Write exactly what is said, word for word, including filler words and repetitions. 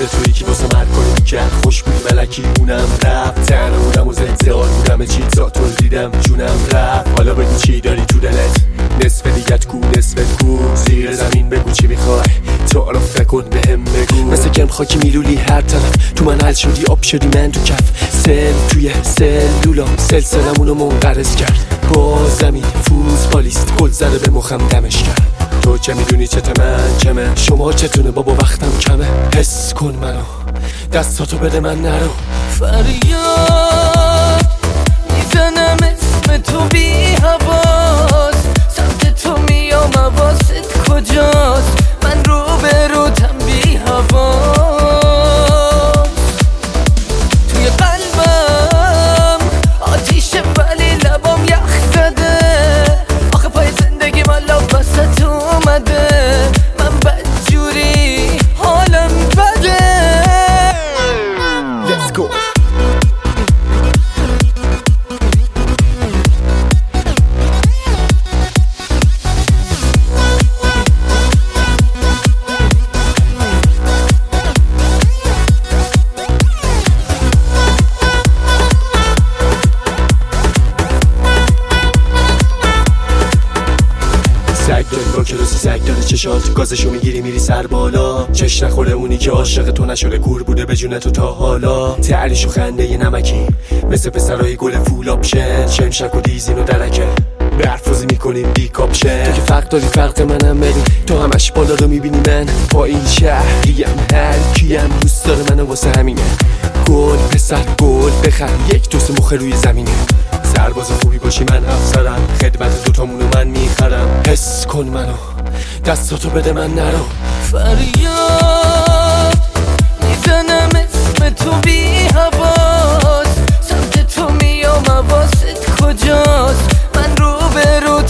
به تویی که واسه مرد کنی کرد خوش بودی ملکی اونم رفت تنها بودم و زنزال بودم چیزا تو دیدم جونم رفت حالا بگو چی داری تو دلت نصف دیگت کو نصف کو زیر زمین بگو چی میخوای تو حالا فکر کن بهم بگو مثل گرم خاکی میلولی هر طرف تو من حل شدی آب شدی من تو کف سل توی سلولام سلسلمونو منقرض کرد با زمین فوز پالیست گل زده به مخم دمش کرد تو چه میدونی چت من کمه شما چتونه بابا وقتم کمه حس کن منو دستاتو بده من نرو فریاد میزنم اسم تو بی حواس سمت تو میام حواست کجاست من رو به رو تم بی حواس توی قلبم آتیشه ولی لبام یخ زده آخه پای زندگی من لب وسط اومده من بدجوری حالم بده Let's go سگ داری با کلاسی سگ داره چشات گازشو میگیری میری سر بالا چش نخوره اونی که عاشق تو نشده کور بوده به جون تو تا حالا تعریش و خنده ی نمکی مثل پسرای گل فول آپشن شمشک و دیزین و درکه برفوزی میکنیم بی کاپشن تو که فرق داری فرق منم ببین تو همش بالا رو میبینی من با این شهریم هر کیم دوست داره منو واسه همینه گل پسر گل بخر یک دوست مخ روی زمینه سرباز خوبی باشی من افسرم خدمت دوتامونو من میخرم حس کن منو دستاتو بده من نرو فریاد میزنم اسم تو بی حواس سمت تو میام حواست کجاست من رو به رو